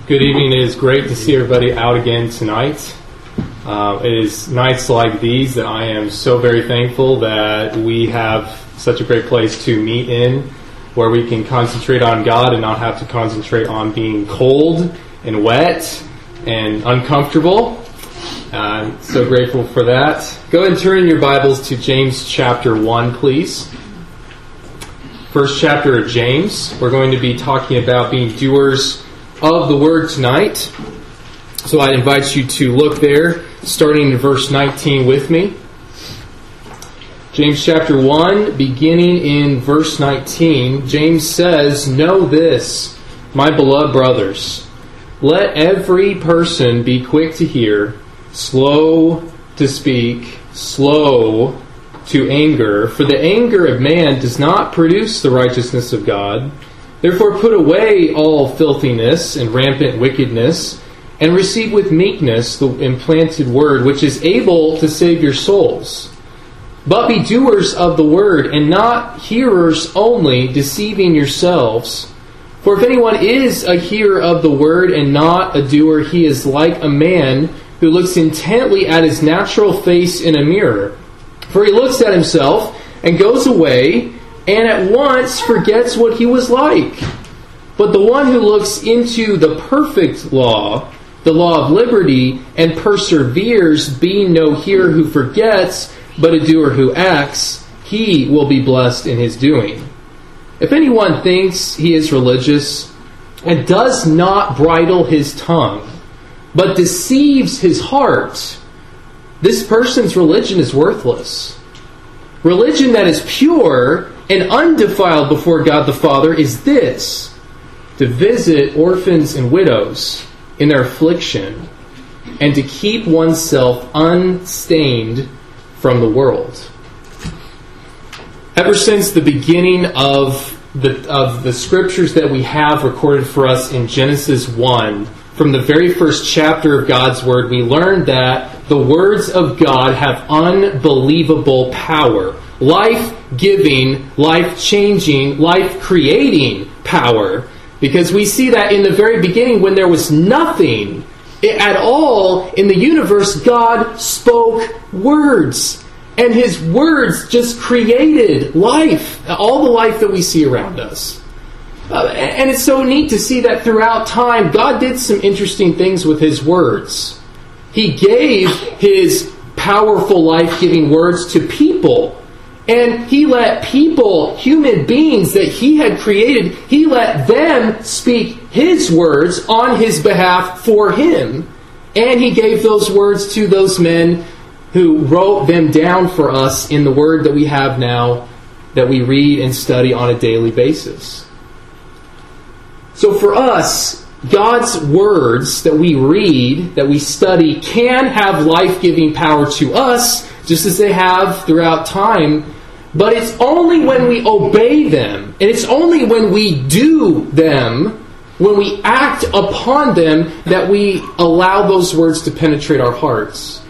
Good evening. It is great to see everybody out again tonight. It is nights like these that I am so very thankful that we have such a great place to meet in, where we can concentrate on God and not have to concentrate on being cold and wet and uncomfortable. I'm so grateful for that. Go ahead and turn in your Bibles to James chapter 1, please. First chapter of James. We're going to be talking about being doers of the Word tonight. So I invite you to look there, starting in verse 19 with me. James chapter 1, beginning in verse 19, James says, "Know this, my beloved brothers, let every person be quick to hear, slow to speak, slow to anger, for the anger of man does not produce the righteousness of God. Therefore put away all filthiness and rampant wickedness, and receive with meekness the implanted word, which is able to save your souls. But be doers of the word, and not hearers only, deceiving yourselves. For if anyone is a hearer of the word and not a doer, he is like a man who looks intently at his natural face in a mirror. For he looks at himself and goes away, and at once forgets what he was like. But the one who looks into the perfect law, the law of liberty, and perseveres, being no hearer who forgets, but a doer who acts, he will be blessed in his doing. If anyone thinks he is religious and does not bridle his tongue, but deceives his heart, this person's religion is worthless. Religion that is pure and undefiled before God the Father is this: to visit orphans and widows in their affliction, and to keep oneself unstained from the world." Ever since the beginning of the scriptures that we have recorded for us in Genesis 1, from the very first chapter of God's Word, we learned that the words of God have unbelievable power. Life-giving, life-changing, life-creating power. Because we see that in the very beginning, when there was nothing at all in the universe, God spoke words. And His words just created life. All the life that we see around us. And it's so neat to see that throughout time, God did some interesting things with His words. He gave His powerful, life-giving words to people. And He let people, human beings that He had created, He let them speak His words on His behalf for Him. And He gave those words to those men who wrote them down for us in the Word that we have now, that we read and study on a daily basis. So for us, God's words that we read, that we study, can have life-giving power to us, just as they have throughout time. But it's only when we obey them, and it's only when we do them, when we act upon them, that we allow those words to penetrate our hearts.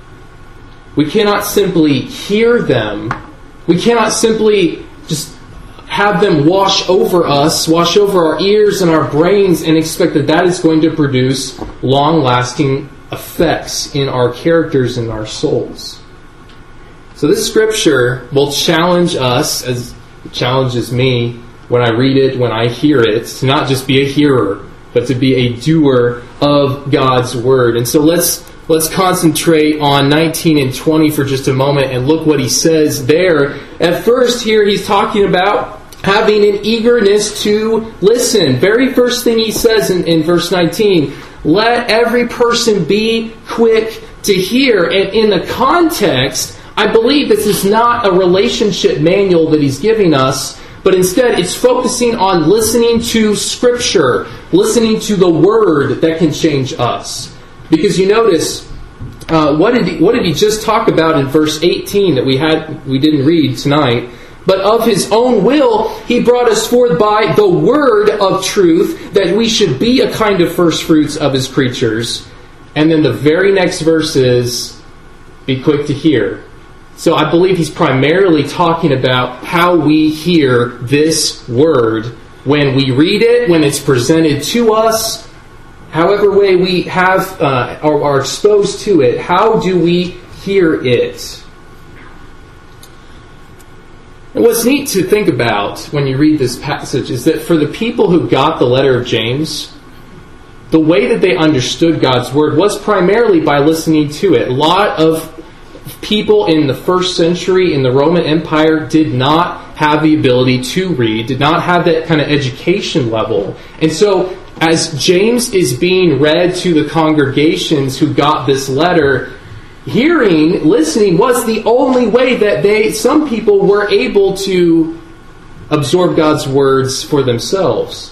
We cannot simply hear them. We cannot simply just have them wash over us, wash over our ears and our brains, and expect that that is going to produce long-lasting effects in our characters and our souls. So this scripture will challenge us, as it challenges me when I read it, when I hear it, to not just be a hearer, but to be a doer of God's Word. And so let's concentrate on 19 and 20 for just a moment and look what he says there. At first here he's talking about having an eagerness to listen. Very first thing he says in verse 19, let every person be quick to hear. And in the context, I believe this is not a relationship manual that he's giving us, but instead it's focusing on listening to Scripture, listening to the Word that can change us. Because you notice, what did he just talk about in verse 18 that we didn't read tonight? But of His own will, He brought us forth by the word of truth, that we should be a kind of first fruits of His creatures. And then the very next verse is, be quick to hear. So I believe he's primarily talking about how we hear this word when we read it, when it's presented to us, however way we have or are exposed to it, how do we hear it? And what's neat to think about when you read this passage is that for the people who got the letter of James, the way that they understood God's Word was primarily by listening to it. A lot of people in the first century in the Roman Empire did not have the ability to read, did not have that kind of education level. And so as James is being read to the congregations who got this letter, listening was the only way that some people were able to absorb God's words for themselves.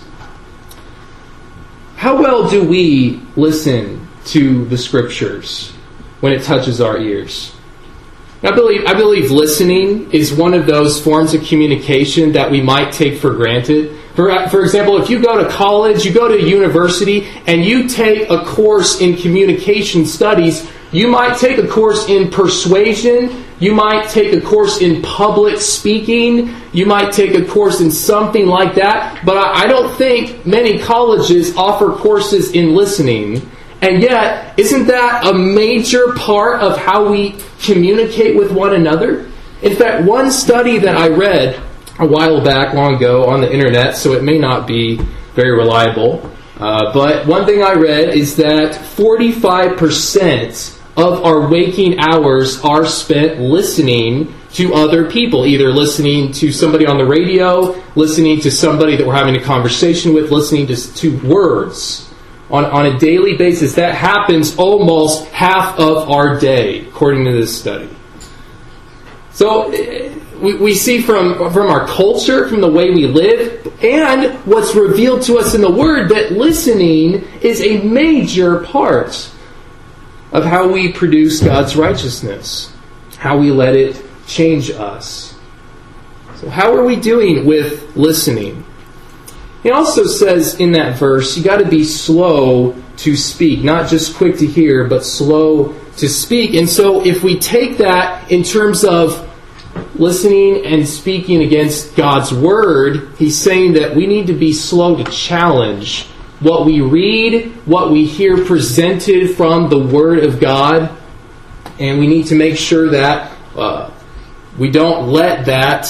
How well do we listen to the Scriptures when it touches our ears? I believe listening is one of those forms of communication that we might take for granted. For example, if you go to college, you go to university, and you take a course in communication studies, you might take a course in persuasion, you might take a course in public speaking, you might take a course in something like that, but I don't think many colleges offer courses in listening. And yet, isn't that a major part of how we communicate with one another? In fact, one study that I read a while back, long ago, on the internet, so it may not be very reliable, but one thing I read is that 45% of our waking hours are spent listening to other people, either listening to somebody on the radio, listening to somebody that we're having a conversation with, listening to words. On a daily basis, that happens almost half of our day, according to this study. So we see from our culture, from the way we live, and what's revealed to us in the Word, that listening is a major part of how we produce God's righteousness, how we let it change us. So how are we doing with listening? He also says in that verse, you got to be slow to speak, not just quick to hear, but slow to speak. And so if we take that in terms of listening and speaking against God's Word, he's saying that we need to be slow to challenge what we read, what we hear presented from the Word of God, and we need to make sure that we don't let that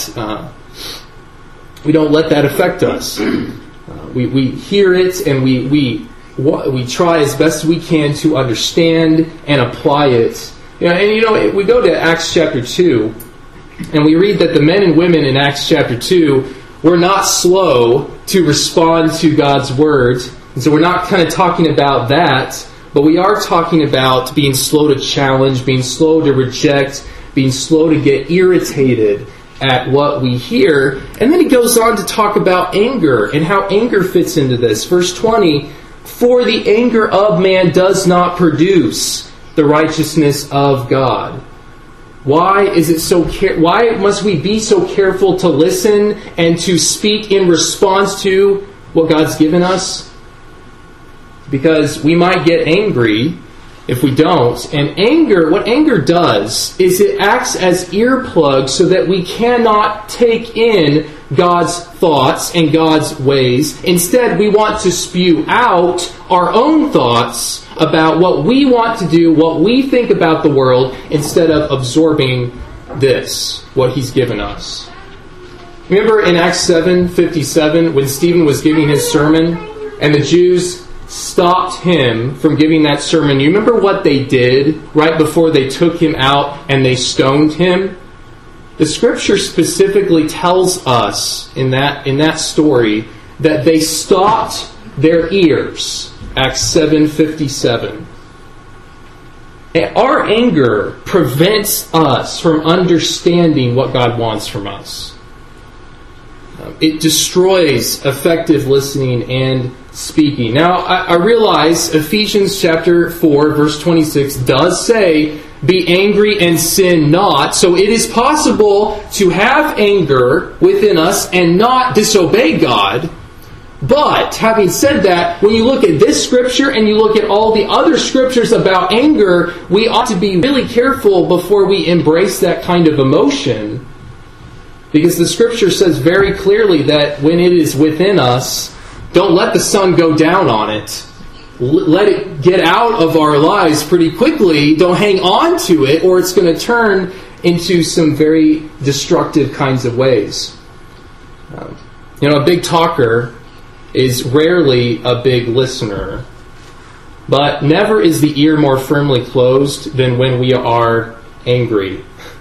affect us. We hear it, and we try as best we can to understand and apply it. We go to Acts chapter 2, and we read that the men and women in Acts chapter 2 were not slow to respond to God's Word. And so we're not kind of talking about that, but we are talking about being slow to challenge, being slow to reject, being slow to get irritated at what we hear. And then he goes on to talk about anger and how anger fits into this. Verse 20, for the anger of man does not produce the righteousness of God. Why is it so? Why must we be so careful to listen and to speak in response to what God's given us? Because we might get angry if we don't. And what anger does is it acts as earplugs so that we cannot take in God's thoughts and God's ways. Instead, we want to spew out our own thoughts about what we want to do, what we think about the world, instead of absorbing what He's given us. Remember in Acts 7:57 when Stephen was giving his sermon and the Jews stopped him from giving that sermon. You remember what they did right before they took him out and they stoned him? The Scripture specifically tells us in that story that they stopped their ears. Acts 7:57. Our anger prevents us from understanding what God wants from us. It destroys effective listening and speaking. Now, I realize Ephesians chapter 4, verse 26 does say, be angry and sin not. So it is possible to have anger within us and not disobey God. But, having said that, when you look at this Scripture and you look at all the other Scriptures about anger, we ought to be really careful before we embrace that kind of emotion. Because the Scripture says very clearly that when it is within us, don't let the sun go down on it. let it get out of our lives pretty quickly. Don't hang on to it, or it's going to turn into some very destructive kinds of ways. A big talker is rarely a big listener, but never is the ear more firmly closed than when we are angry.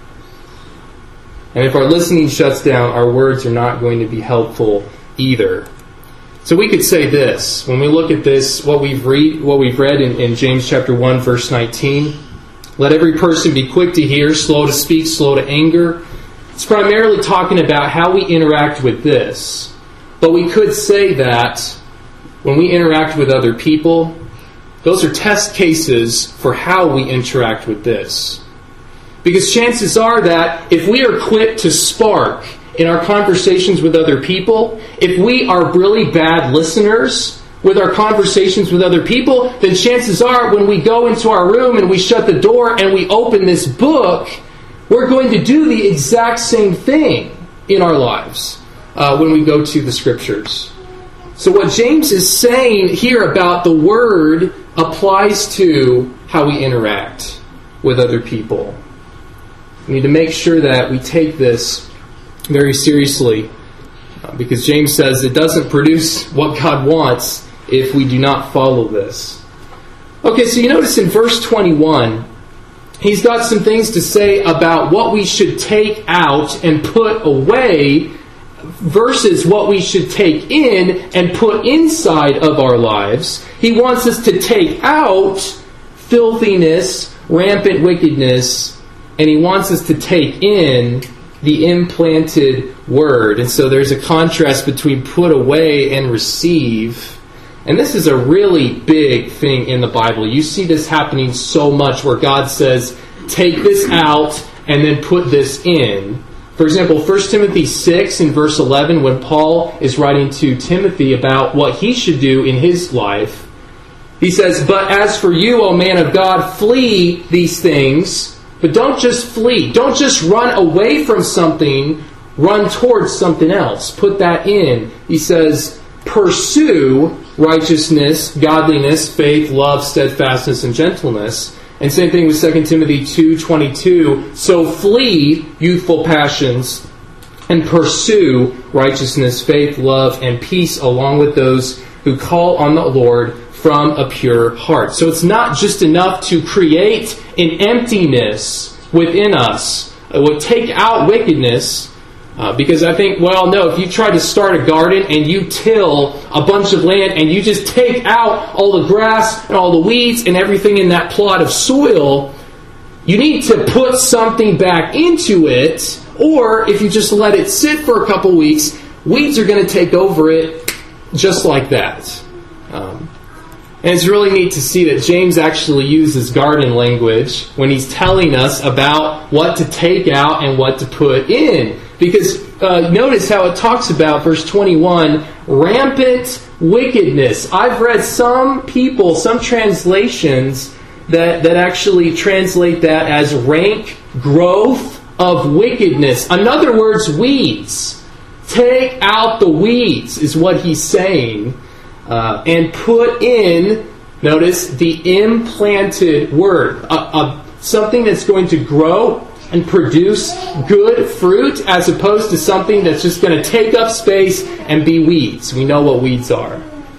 And if our listening shuts down, our words are not going to be helpful either. So we could say this, when we look at this, what we've read in James chapter 1, verse 19, let every person be quick to hear, slow to speak, slow to anger. It's primarily talking about how we interact with this. But we could say that when we interact with other people, those are test cases for how we interact with this. Because chances are that if we are quick to spark in our conversations with other people, if we are really bad listeners with our conversations with other people, then chances are when we go into our room and we shut the door and we open this book, we're going to do the exact same thing in our lives when we go to the Scriptures. So what James is saying here about the Word applies to how we interact with other people. We need to make sure that we take this very seriously, because James says it doesn't produce what God wants if we do not follow this. Okay, so you notice in verse 21, he's got some things to say about what we should take out and put away versus what we should take in and put inside of our lives. He wants us to take out filthiness, rampant wickedness, and he wants us to take in the implanted Word. And so there's a contrast between put away and receive. And this is a really big thing in the Bible. You see this happening so much where God says, take this out and then put this in. For example, 1 Timothy 6 in verse 11, when Paul is writing to Timothy about what he should do in his life, he says, but as for you, O man of God, flee these things. But don't just flee. Don't just run away from something. Run towards something else. Put that in. He says, pursue righteousness, godliness, faith, love, steadfastness, and gentleness. And same thing with 2 Timothy 2:22. So flee youthful passions and pursue righteousness, faith, love, and peace along with those who call on the Lord from a pure heart. So it's not just enough to create an emptiness within us. It will take out wickedness. Because I think, if you try to start a garden and you till a bunch of land and you just take out all the grass and all the weeds and everything in that plot of soil, you need to put something back into it. Or if you just let it sit for a couple weeks, weeds are going to take over it just like that. And it's really neat to see that James actually uses garden language when he's telling us about what to take out and what to put in. Because notice how it talks about, verse 21, rampant wickedness. I've read some translations that actually translate that as rank growth of wickedness. In other words, weeds. Take out the weeds is what he's saying. And put in, notice, the implanted Word. Something that's going to grow and produce good fruit as opposed to something that's just going to take up space and be weeds. We know what weeds are.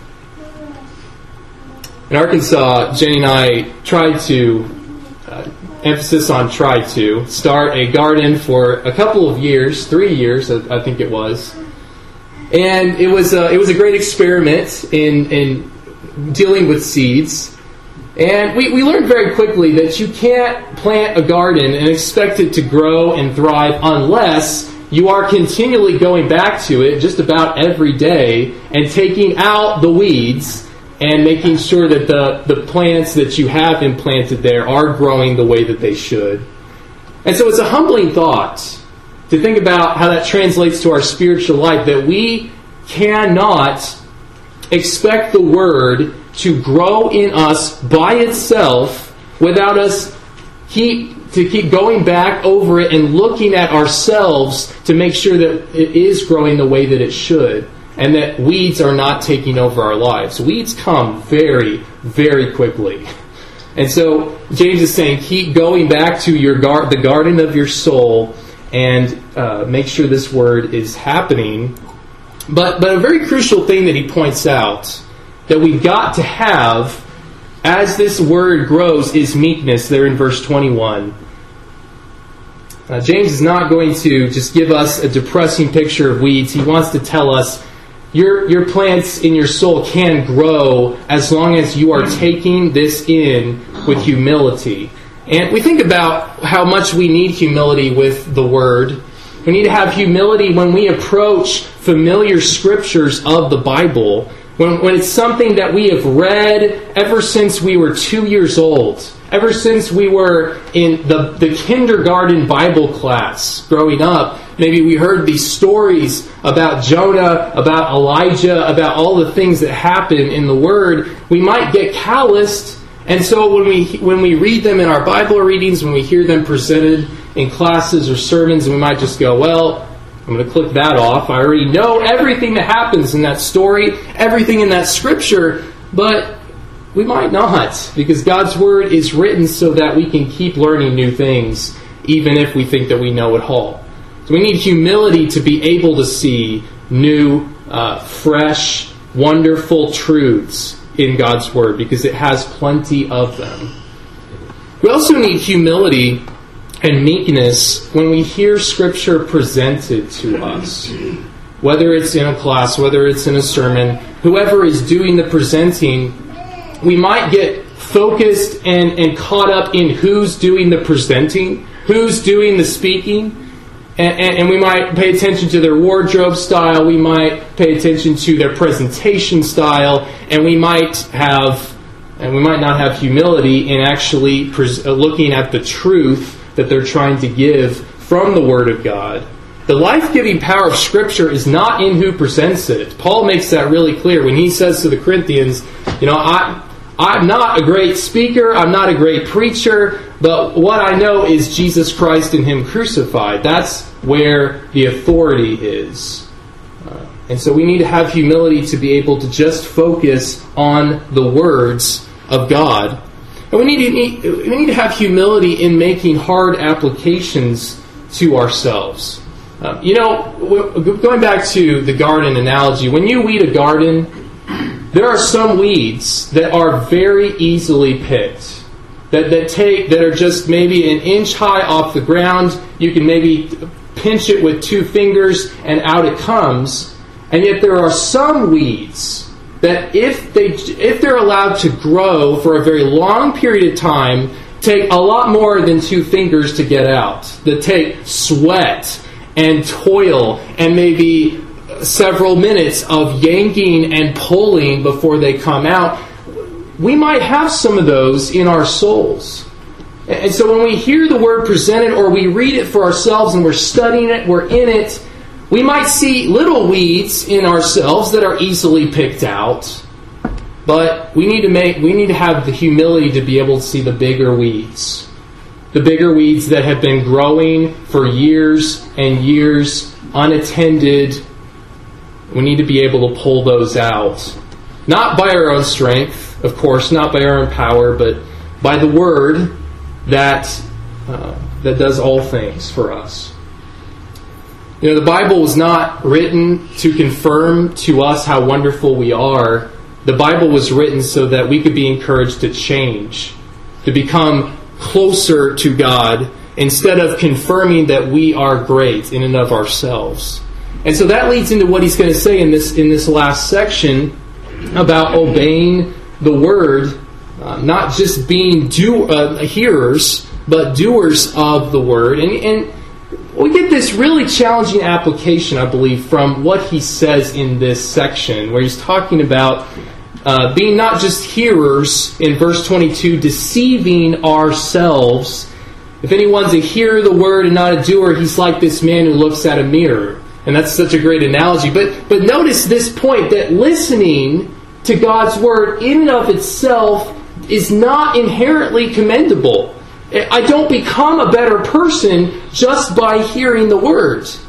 In Arkansas, Jenny and I tried to, emphasis on tried to, start a garden for a couple of years, 3 years I think it was. And it was a great experiment in dealing with seeds. And we learned very quickly that you can't plant a garden and expect it to grow and thrive unless you are continually going back to it just about every day and taking out the weeds and making sure that the plants that you have implanted there are growing the way that they should. And so it's a humbling thought to think about how that translates to our spiritual life, that we cannot expect the Word to grow in us by itself without us keep going back over it and looking at ourselves to make sure that it is growing the way that it should. and that weeds are not taking over our lives. Weeds come very, very quickly. And so James is saying, keep going back to the garden of your soul and make sure this word is happening. But a very crucial thing that he points out that we've got to have as this word grows is meekness, there in verse 21. James is not going to just give us a depressing picture of weeds. He wants to tell us your plants in your soul can grow as long as you are taking this in with humility. And we think about how much we need humility with the Word. We need to have humility when we approach familiar scriptures of the Bible, when it's something that we have read ever since we were 2 years old, ever since we were in the kindergarten Bible class growing up. Maybe we heard these stories about Jonah, about Elijah, about all the things that happen in the Word. We might get calloused, and so when we read them in our Bible readings, when we hear them presented in classes or sermons, we might just go, well, I'm going to click that off. I already know everything that happens in that story, everything in that scripture, but we might not, because God's Word is written so that we can keep learning new things, even if we think that we know it all. So we need humility to be able to see new, fresh, wonderful truths in God's Word, because it has plenty of them. We also need humility and meekness when we hear Scripture presented to us. Whether it's in a class, whether it's in a sermon, whoever is doing the presenting, we might get focused and caught up in who's doing the presenting, who's doing the speaking, and we might pay attention to their wardrobe style, we might pay attention to their presentation style, and we might not have humility in actually looking at the truth that they're trying to give from the Word of God. The life-giving power of Scripture is not in who presents it. Paul makes that really clear when he says to the Corinthians, I'm not a great speaker, I'm not a great preacher, but what I know is Jesus Christ and Him crucified. That's where the authority is. And so we need to have humility to be able to just focus on the words of God. And we need to have humility in making hard applications to ourselves. Going back to the garden analogy, when you weed a garden, there are some weeds that are very easily picked, that are just maybe an inch high off the ground. You can maybe pinch it with 2 fingers and out it comes. And yet there are some weeds that if they're allowed to grow for a very long period of time, take a lot more than 2 fingers to get out. That take sweat and toil and maybe several minutes of yanking and pulling before they come out. We might have some of those in our souls. And so when we hear the Word presented or we read it for ourselves and we're studying it, we're in it, we might see little weeds in ourselves that are easily picked out, but we need to have the humility to be able to see the bigger weeds. The bigger weeds that have been growing for years and years unattended. We need to be able to pull those out. Not by our own strength, of course, not by our own power, but by the Word that does all things for us. The Bible was not written to confirm to us how wonderful we are. The Bible was written so that we could be encouraged to change, to become closer to God, instead of confirming that we are great in and of ourselves. And so that leads into what he's going to say in this last section about obeying the Word, not just being hearers, but doers of the Word. And we get this really challenging application, I believe, from what he says in this section, where he's talking about being not just hearers, in verse 22, deceiving ourselves. If anyone's a hearer of the Word and not a doer, he's like this man who looks at a mirror. And that's such a great analogy. But notice this point, that listening to God's Word in and of itself is not inherently commendable. I don't become a better person just by hearing the words.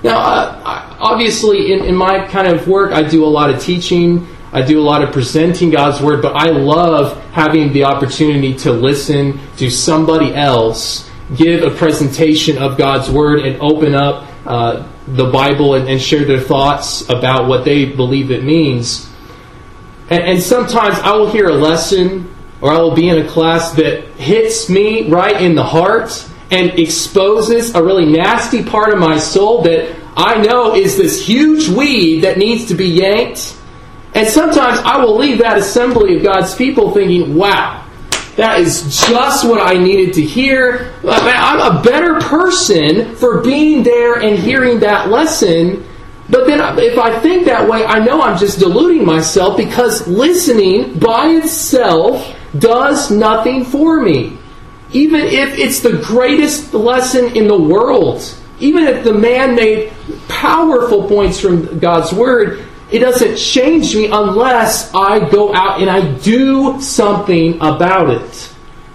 Now, obviously, in my kind of work, I do a lot of teaching. I do a lot of presenting God's Word, but I love having the opportunity to listen to somebody else give a presentation of God's Word and open up the Bible and share their thoughts about what they believe it means. And sometimes I will hear a lesson, or I will be in a class that hits me right in the heart and exposes a really nasty part of my soul that I know is this huge weed that needs to be yanked. And sometimes I will leave that assembly of God's people thinking, wow, that is just what I needed to hear. I'm a better person for being there and hearing that lesson. But then if I think that way, I know I'm just deluding myself, because listening by itself does nothing for me. Even if it's the greatest lesson in the world, even if the man made powerful points from God's Word, it doesn't change me unless I go out and I do something about it.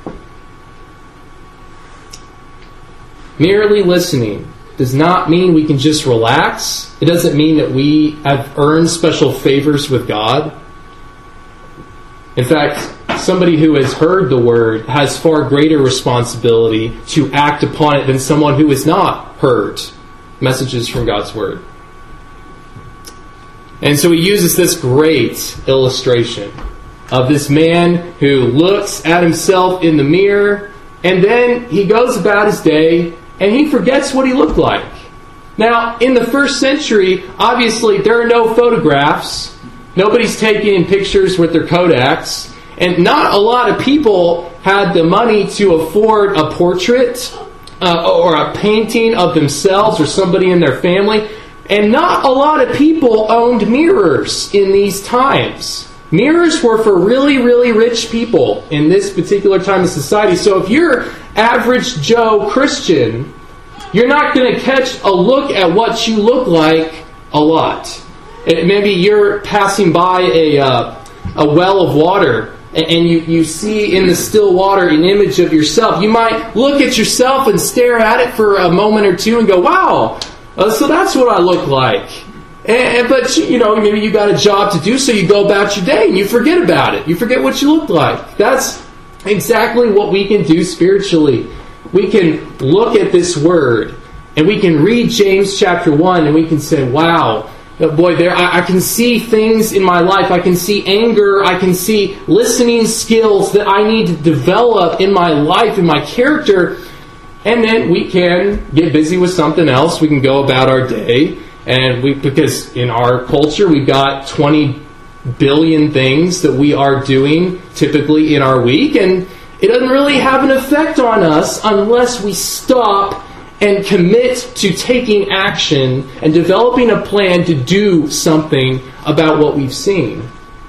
Merely listening does not mean we can just relax. It doesn't mean that we have earned special favors with God. In fact, somebody who has heard the Word has far greater responsibility to act upon it than someone who has not heard messages from God's Word. And so he uses this great illustration of this man who looks at himself in the mirror, and then he goes about his day and he forgets what he looked like. Now, in the first century, obviously there are no photographs. Nobody's taking pictures with their Kodaks. And not a lot of people had the money to afford a portrait or a painting of themselves or somebody in their family. And not a lot of people owned mirrors in these times. Mirrors were for really, really rich people in this particular time of society. So if you're average Joe Christian, you're not going to catch a look at what you look like a lot. Maybe you're passing by a well of water, and you see in the still water an image of yourself. You might look at yourself and stare at it for a moment or two and go, wow, so that's what I look like. But maybe you got a job to do, so you go about your day and you forget about it. You forget what you look like. That's exactly what we can do spiritually. We can look at this Word and we can read James chapter 1 and we can say, wow, boy, I can see things in my life. I can see anger. I can see listening skills that I need to develop in my life, in my character. And then we can get busy with something else. We can go about our day. And because in our culture, we've got 20 billion things that we are doing typically in our week. And it doesn't really have an effect on us unless we stop and commit to taking action and developing a plan to do something about what we've seen.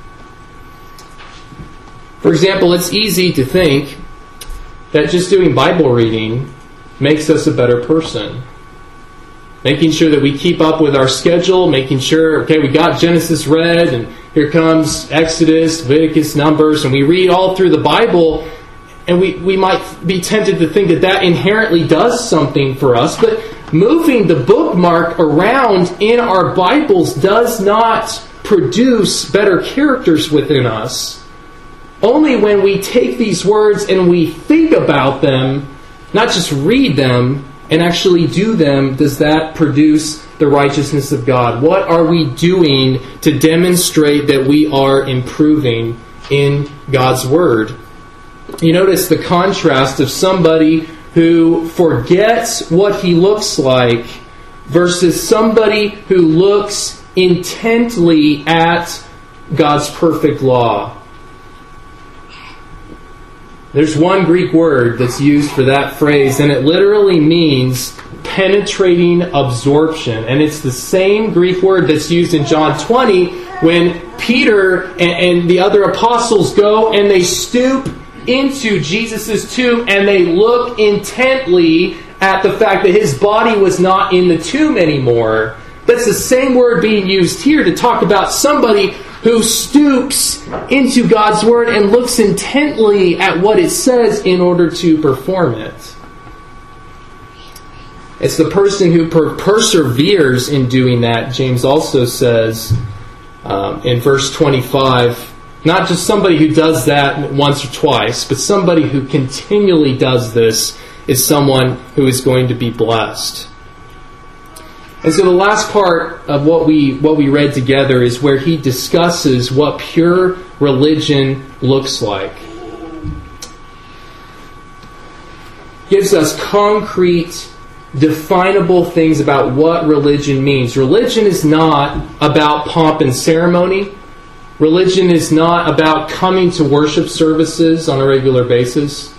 For example, it's easy to think that just doing Bible reading makes us a better person. Making sure that we keep up with our schedule, making sure, okay, we got Genesis read, and here comes Exodus, Leviticus, Numbers, and we read all through the Bible, and we might be tempted to think that inherently does something for us, but moving the bookmark around in our Bibles does not produce better characters within us. Only when we take these words and we think about them, not just read them, and actually do them, does that produce the righteousness of God? What are we doing to demonstrate that we are improving in God's Word? You notice the contrast of somebody who forgets what he looks like versus somebody who looks intently at God's perfect law. There's one Greek word that's used for that phrase, and it literally means penetrating absorption. And it's the same Greek word that's used in John 20 when Peter and the other apostles go and they stoop into Jesus' tomb and they look intently at the fact that his body was not in the tomb anymore. That's the same word being used here to talk about somebody who stoops into God's Word and looks intently at what it says in order to perform it. It's the person who perseveres in doing that. James also says in verse 25, not just somebody who does that once or twice, but somebody who continually does this is someone who is going to be blessed. And so the last part of what we read together is where he discusses what pure religion looks like. Gives us concrete, definable things about what religion means. Religion is not about pomp and ceremony. Religion is not about coming to worship services on a regular basis.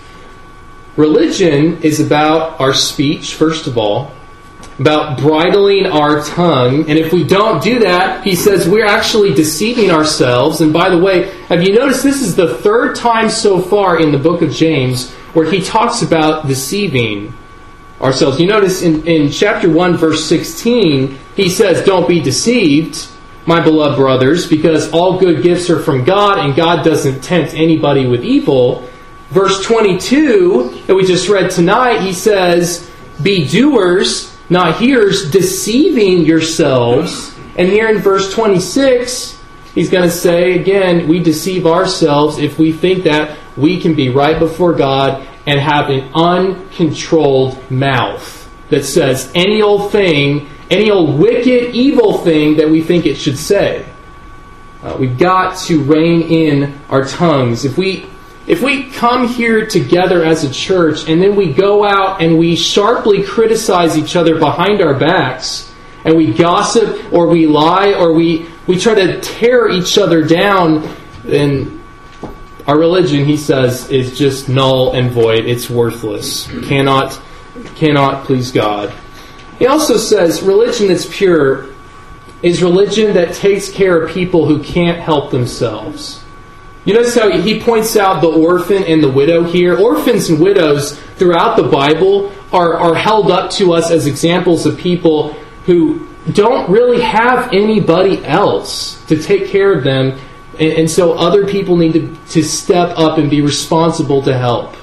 Religion is about our speech, first of all, about bridling our tongue. And if we don't do that, he says we're actually deceiving ourselves. And by the way, have you noticed this is the third time so far in the book of James where he talks about deceiving ourselves. You notice in chapter 1, verse 16, he says, don't be deceived, my beloved brothers, because all good gifts are from God, and God doesn't tempt anybody with evil. Verse 22, that we just read tonight, he says, be doers, not hearers, deceiving yourselves. And here in verse 26, he's going to say, again, we deceive ourselves if we think that we can be right before God and have an uncontrolled mouth that says any old thing, any old wicked, evil thing that we think it should say. We've got to rein in our tongues. If we come here together as a church and then we go out and we sharply criticize each other behind our backs, and we gossip or we lie or we try to tear each other down, then our religion, he says, is just null and void. It's worthless. Cannot please God. He also says religion that's pure is religion that takes care of people who can't help themselves. You notice how he points out the orphan and the widow here. Orphans and widows throughout the Bible are held up to us as examples of people who don't really have anybody else to take care of them. And so other people need to step up and be responsible to help.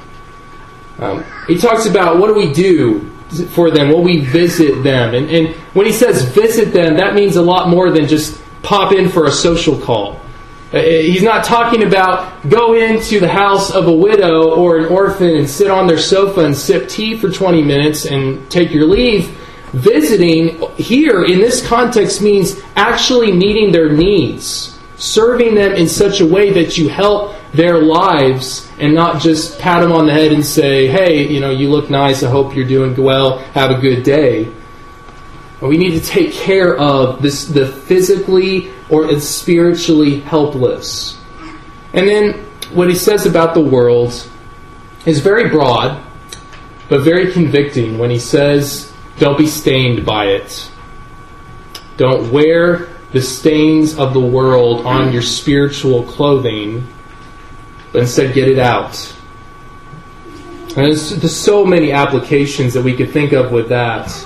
He talks about what do we do for them? Well, we visit them. And when he says visit them, that means a lot more than just pop in for a social call. He's not talking about go into the house of a widow or an orphan and sit on their sofa and sip tea for 20 minutes and take your leave. Visiting here in this context means actually meeting their needs, serving them in such a way that you help their lives and not just pat them on the head and say, hey, you look nice, I hope you're doing well, have a good day. We need to take care of the physically or spiritually helpless. And then what he says about the world is very broad, but very convicting when he says, don't be stained by it. Don't wear the stains of the world on your spiritual clothing, but instead get it out. And there's so many applications that we could think of with that.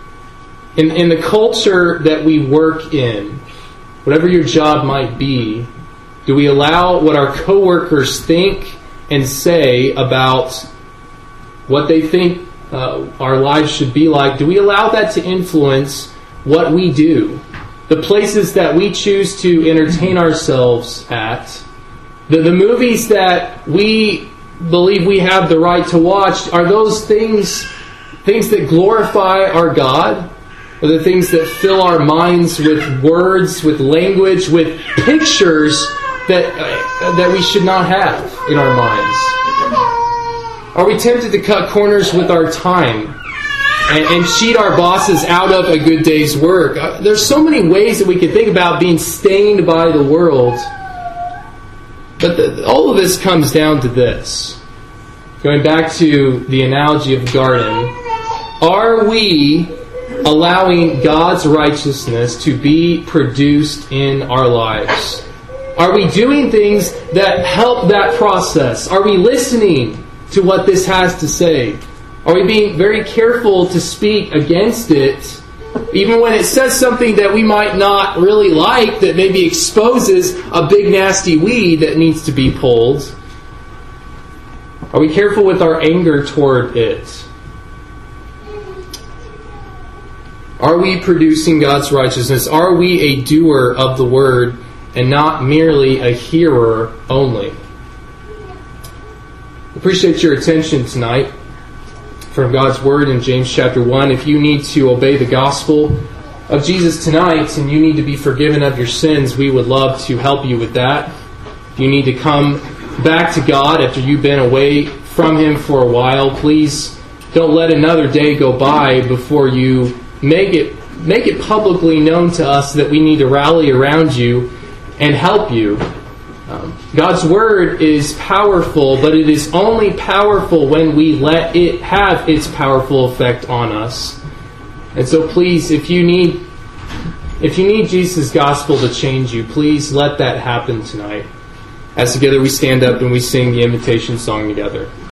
In the culture that we work in, whatever your job might be, do we allow what our coworkers think and say about what they think our lives should be like? Do we allow that to influence what we do? The places that we choose to entertain ourselves at, the movies that we believe we have the right to watch, are those things that glorify our God? Or the things that fill our minds with words, with language, with pictures that we should not have in our minds? Are we tempted to cut corners with our time and cheat our bosses out of a good day's work? There's so many ways that we could think about being stained by the world. But all of this comes down to this. Going back to the analogy of the garden, are we allowing God's righteousness to be produced in our lives? Are we doing things that help that process? Are we listening to what this has to say? Are we being very careful to speak against it, even when it says something that we might not really like, that maybe exposes a big nasty weed that needs to be pulled? Are we careful with our anger toward it? Are we producing God's righteousness? Are we a doer of the word and not merely a hearer only? Appreciate your attention tonight from God's word in James chapter 1. If you need to obey the gospel of Jesus tonight and you need to be forgiven of your sins, we would love to help you with that. If you need to come back to God after you've been away from Him for a while, please don't let another day go by before you make it publicly known to us that we need to rally around you and help you. God's Word is powerful, but it is only powerful when we let it have its powerful effect on us. And so please, if you need Jesus' gospel to change you, please let that happen tonight. As together we stand up and we sing the invitation song together.